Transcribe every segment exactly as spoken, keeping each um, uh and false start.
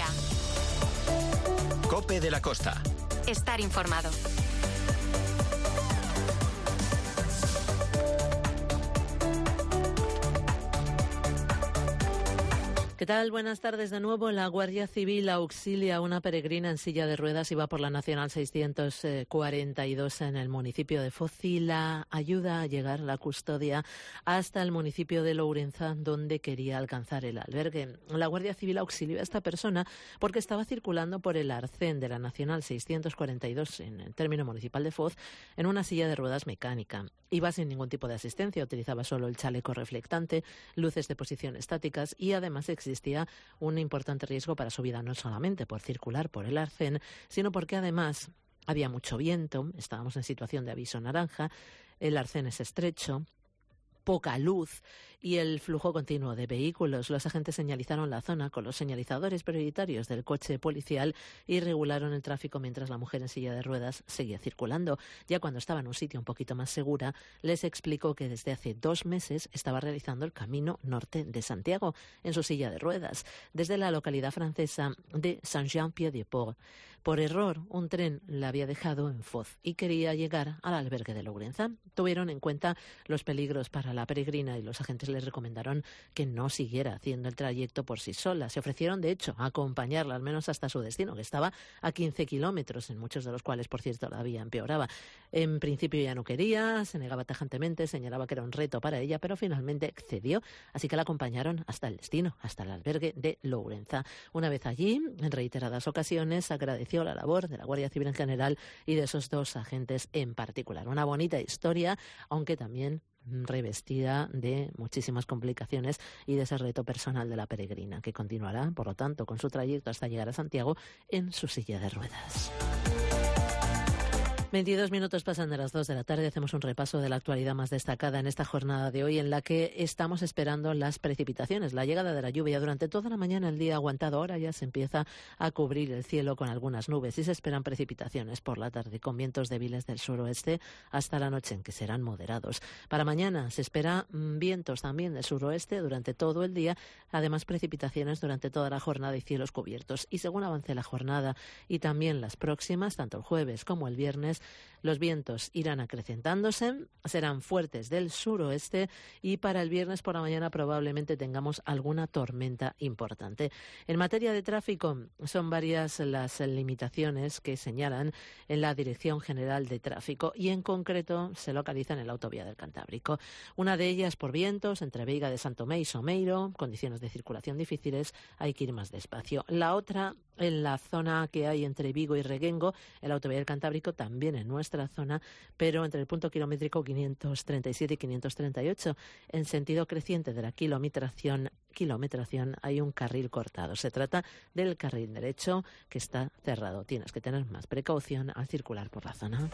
día. COPE de la Costa. Estar informado. ¿Qué tal? Buenas tardes de nuevo. La Guardia Civil auxilia a una peregrina en silla de ruedas y va por la Nacional seiscientos cuarenta y dos en el municipio de Foz y la ayuda a llegar la custodia hasta el municipio de Lourenza, donde quería alcanzar el albergue. La Guardia Civil auxilió a esta persona porque estaba circulando por el arcén de la Nacional seiscientos cuarenta y dos en el término municipal de Foz en una silla de ruedas mecánica. Iba sin ningún tipo de asistencia, utilizaba solo el chaleco reflectante, luces de posición estáticas y además existía un importante riesgo para su vida, no solamente por circular por el arcén, sino porque además había mucho viento, estábamos en situación de aviso naranja, el arcén es estrecho, poca luz y el flujo continuo de vehículos. Los agentes señalizaron la zona con los señalizadores prioritarios del coche policial y regularon el tráfico mientras la mujer en silla de ruedas seguía circulando. Ya cuando estaba en un sitio un poquito más segura, les explicó que desde hace dos meses estaba realizando el camino norte de Santiago en su silla de ruedas, desde la localidad francesa de Saint-Jean-Pied-de-Port. Por error, un tren la había dejado en Foz y quería llegar al albergue de Lourenza. Tuvieron en cuenta los peligros para la peregrina y los agentes les recomendaron que no siguiera haciendo el trayecto por sí sola. Se ofrecieron, de hecho, a acompañarla al menos hasta su destino, que estaba a quince kilómetros, en muchos de los cuales, por cierto, la vía empeoraba. En principio ya no quería, se negaba tajantemente, señalaba que era un reto para ella, pero finalmente accedió, así que la acompañaron hasta el destino, hasta el albergue de Lourenza. Una vez allí, en reiteradas ocasiones, agradeció la labor de la Guardia Civil en general y de esos dos agentes en particular. Una bonita historia, aunque también revestida de muchísimas complicaciones y de ese reto personal de la peregrina, que continuará, por lo tanto, con su trayecto hasta llegar a Santiago en su silla de ruedas. veintidós minutos pasan de las dos de la tarde. Hacemos un repaso de la actualidad más destacada en esta jornada de hoy, en la que estamos esperando las precipitaciones. La llegada de la lluvia durante toda la mañana, el día aguantado, ahora ya se empieza a cubrir el cielo con algunas nubes y se esperan precipitaciones por la tarde con vientos débiles del suroeste hasta la noche, en que serán moderados. Para mañana se espera mmm, vientos también del suroeste durante todo el día, además precipitaciones durante toda la jornada y cielos cubiertos. Y según avance la jornada y también las próximas, tanto el jueves como el viernes, los vientos irán acrecentándose, serán fuertes del suroeste y para el viernes por la mañana probablemente tengamos alguna tormenta importante. En materia de tráfico, son varias las limitaciones que señalan en la Dirección General de Tráfico y en concreto se localizan en la autovía del Cantábrico. Una de ellas por vientos entre Veiga de Santomé y Someiro, condiciones de circulación difíciles, hay que ir más despacio. La otra en la zona que hay entre Vigo y Reguengo, en la autovía del Cantábrico, también en nuestra zona, pero entre el punto kilométrico quinientos treinta y siete y quinientos treinta y ocho, en sentido creciente de la kilometración, kilometración hay un carril cortado. Se trata del carril derecho que está cerrado. Tienes que tener más precaución al circular por la zona.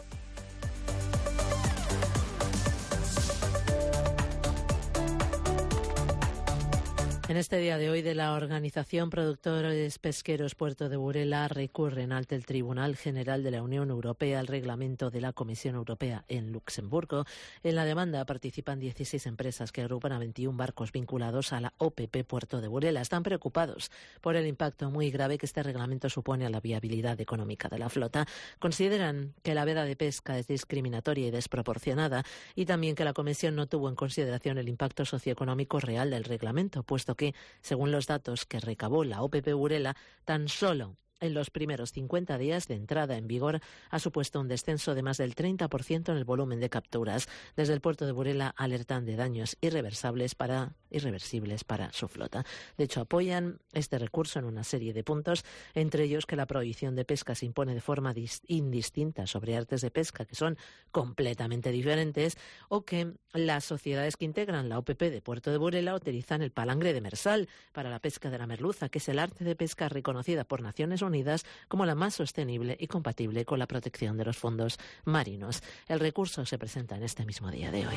En este día de hoy de la Organización Productores Pesqueros Puerto de Burela recurren ante el Tribunal General de la Unión Europea al reglamento de la Comisión Europea en Luxemburgo. En la demanda participan dieciséis empresas que agrupan a veintiún barcos vinculados a la O P P Puerto de Burela. Están preocupados por el impacto muy grave que este reglamento supone a la viabilidad económica de la flota. Consideran que la veda de pesca es discriminatoria y desproporcionada y también que la Comisión no tuvo en consideración el impacto socioeconómico real del reglamento, puesto que, según los datos que recabó la O P P Burela, tan solo en los primeros cincuenta días de entrada en vigor ha supuesto un descenso de más del treinta por ciento en el volumen de capturas. Desde el puerto de Burela alertan de daños irreversibles para, irreversibles para su flota. De hecho, apoyan este recurso en una serie de puntos, entre ellos que la prohibición de pesca se impone de forma indistinta sobre artes de pesca que son completamente diferentes, o que las sociedades que integran la O P P de Puerto de Burela utilizan el palangre demersal para la pesca de la merluza, que es el arte de pesca reconocida por Naciones Unidas como la más sostenible y compatible con la protección de los fondos marinos. El recurso se presenta en este mismo día de hoy.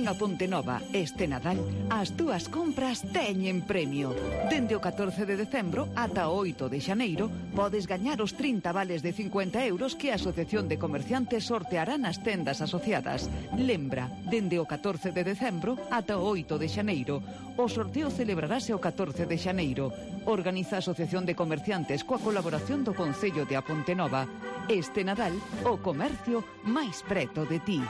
a Pontenova este Nadal, as túas compras teñen premio. Dende o catorce de decembro ata o oito de xaneiro podes gañar os trinta vales de cincuenta euros que a Asociación de Comerciantes sorteará nas tendas asociadas. Lembra, dende o catorce de decembro ata o oito de xaneiro. O sorteo celebrarase o catorce de xaneiro. Organiza a Asociación de Comerciantes coa colaboración do Concello de A Pontenova. Este Nadal, o comercio máis preto de ti.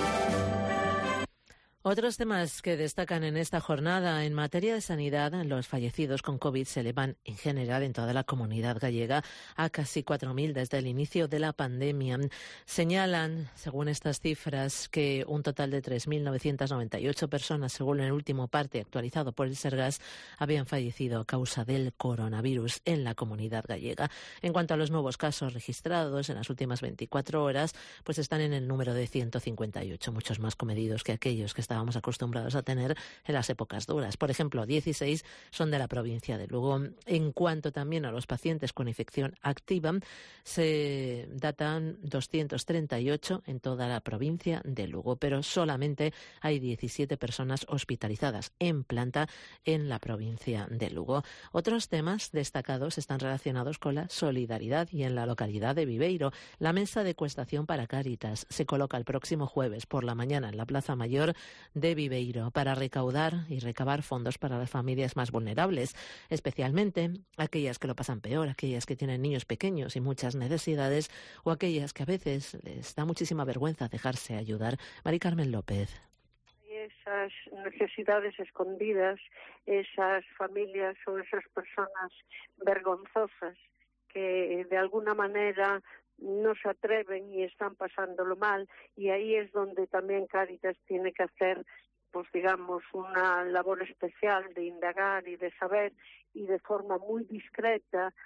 Otros temas que destacan en esta jornada en materia de sanidad, los fallecidos con COVID se elevan en general en toda la comunidad gallega a casi cuatro mil desde el inicio de la pandemia. Señalan, según estas cifras, que un total de tres mil novecientas noventa y ocho personas, según el último parte actualizado por el Sergas, habían fallecido a causa del coronavirus en la comunidad gallega. En cuanto a los nuevos casos registrados en las últimas veinticuatro horas, pues están en el número de ciento cincuenta y ocho, muchos más comedidos que aquellos que están estábamos acostumbrados a tener en las épocas duras. Por ejemplo, dieciséis son de la provincia de Lugo. En cuanto también a los pacientes con infección activa, se datan doscientos treinta y ocho en toda la provincia de Lugo, pero solamente hay diecisiete personas hospitalizadas en planta en la provincia de Lugo. Otros temas destacados están relacionados con la solidaridad y en la localidad de Viveiro. La mesa de ecuestación para Cáritas se coloca el próximo jueves por la mañana en la Plaza Mayor de Viveiro para recaudar y recabar fondos para las familias más vulnerables, especialmente aquellas que lo pasan peor, aquellas que tienen niños pequeños y muchas necesidades, o aquellas que a veces les da muchísima vergüenza dejarse ayudar. Mari Carmen López. Esas necesidades escondidas, esas familias o esas personas vergonzosas que de alguna manera no se atreven y están pasándolo mal, y ahí es donde también Cáritas tiene que hacer, pues digamos, una labor especial de indagar y de saber, y de forma muy discreta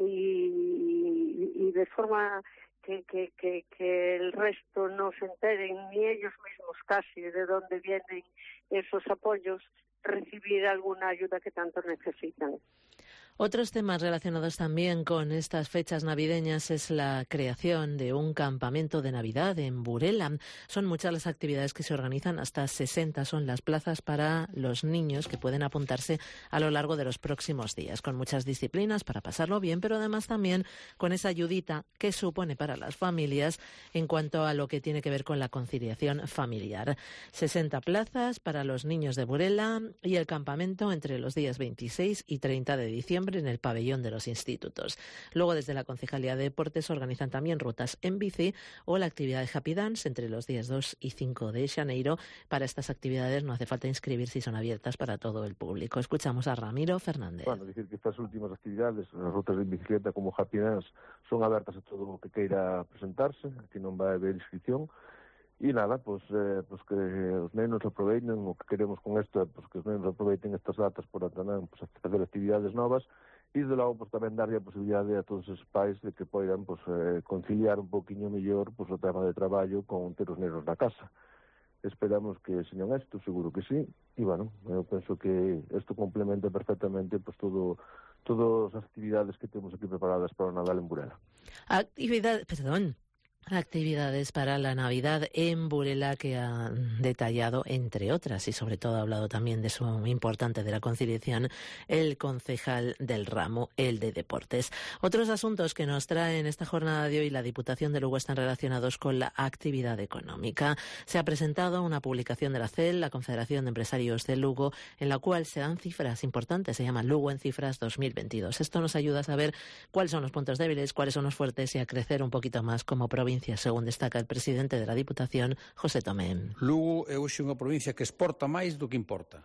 y, y de forma que, que, que, que el resto no se enteren, ni ellos mismos casi, de dónde vienen esos apoyos, recibir alguna ayuda que tanto necesitan. Otros temas relacionados también con estas fechas navideñas es la creación de un campamento de Navidad en Burela. Son muchas las actividades que se organizan, hasta sesenta son las plazas para los niños que pueden apuntarse a lo largo de los próximos días, con muchas disciplinas para pasarlo bien, pero además también con esa ayudita que supone para las familias en cuanto a lo que tiene que ver con la conciliación familiar. sesenta plazas para los niños de Burela y el campamento entre los días veintiséis y treinta de diciembre en el pabellón de los institutos. Luego, desde la Concejalía de Deportes organizan también rutas en bici o la actividad de Happy Dance entre los días dos y cinco de xaneiro. Para estas actividades no hace falta inscribirse y son abiertas para todo el público. Escuchamos a Ramiro Fernández. Bueno, decir que estas últimas actividades, las rutas de bicicleta como Happy Dance, son abiertas a todo o que queira presentarse. Aquí non vai haber inscripción. E nada, pues, eh, pues que os nenos aproveiten, o que queremos con isto é pues, que os nenos aproveiten estas datas para tamén pues, facer actividades novas, e de logo pues, tamén darlle a posibilidade a todos os pais de que poidan pues, eh, conciliar un poquinho mellor pues, o tema de traballo con ter os nenos na casa. Esperamos que señan isto, seguro que sí, e bueno, eu penso que isto complementa perfectamente pues, todo, todas as actividades que temos aquí preparadas para o Nadal en Burela. Actividad, perdón. Actividades para la Navidad en Burela que ha detallado, entre otras, y sobre todo ha hablado también de eso importante de la conciliación, el concejal del ramo, el de Deportes. Otros asuntos que nos traen esta jornada de hoy la Diputación de Lugo están relacionados con la actividad económica. Se ha presentado una publicación de la C E L, la Confederación de Empresarios de Lugo, en la cual se dan cifras importantes, se llama Lugo en Cifras dos mil veintidós. Esto nos ayuda a saber cuáles son los puntos débiles, cuáles son los fuertes y a crecer un poquito más como provincia, según destaca el presidente de la Diputación, José Tomé. Lugo é hoxe unha provincia que exporta máis do que importa.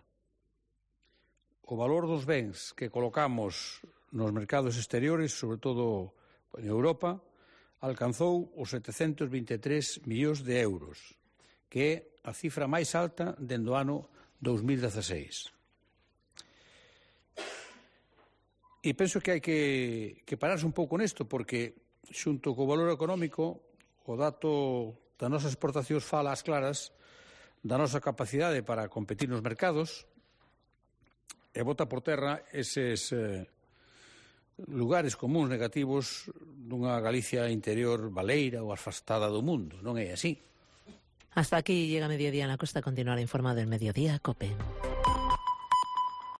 O valor dos bens que colocamos nos mercados exteriores, sobre todo en Europa, alcanzou os setecentos vinte e tres millóns de euros, que é a cifra máis alta dende o ano dos mil dieciséis. E penso que hai que, que pararse un pouco nesto, porque xunto co valor económico, o dato das nosas exportacións fala ás claras da nosa capacidade para competir nos mercados e bota por terra eses eh, lugares comuns negativos dunha Galicia interior baleira ou afastada do mundo. Non é así. Hasta aquí llega Mediodía en la Costa. Continuará informado el Mediodía COPE.